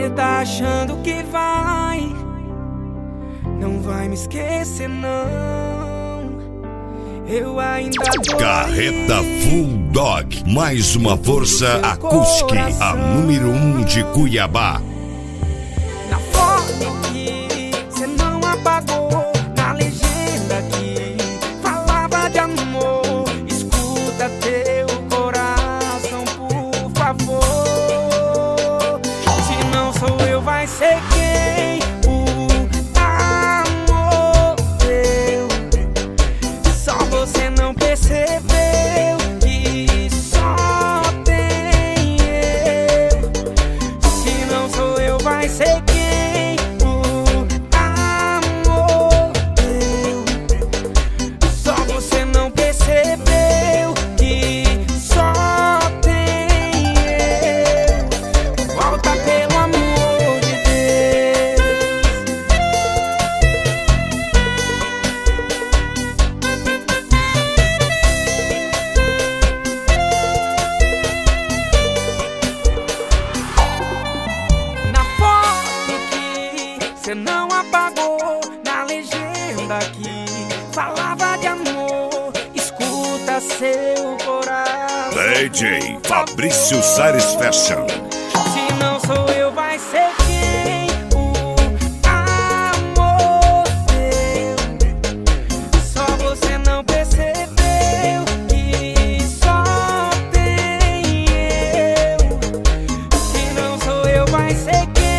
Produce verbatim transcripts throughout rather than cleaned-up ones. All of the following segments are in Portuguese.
Cê tá achando que vai, não vai me esquecer não. Eu ainda tô Carreta aí. Full Dog, mais uma força acústica, a número um de Cuiabá. Na foto que cê não apagou, na legenda que falava de amor, escuta teu coração, por favor. Se não sou eu, vai ser quem? O amor teu. Só você não percebeu que só tem eu. Se não sou eu, vai ser quem? Cê não apagou, na legenda que falava de amor, escuta seu coração. D J Fabrício Sares Fashion. Se não sou eu, vai ser quem? O amor teu. Só você não percebeu que só tem eu. Se não sou eu, vai ser quem?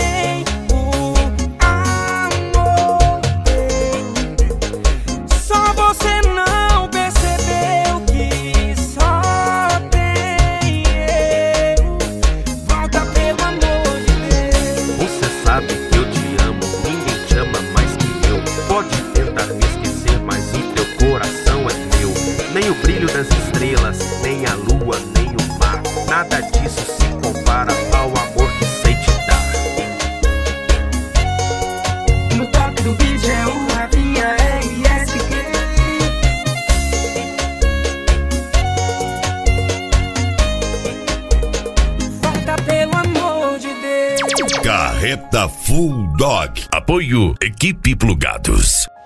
Você não percebeu que só tem eu. Volta, pelo amor de Deus. Você sabe que eu te amo, ninguém te ama mais que eu. Pode tentar me esquecer, mas o teu coração é meu. Nem o brilho das estrelas, nem a lua, nem o mar, nada disso se compara ao amor que sei te dar. No toque do vídeo é o Ravinha R S Q. Pelo amor de Deus. Carreta Full Dog. Apoio Equipe Plugados.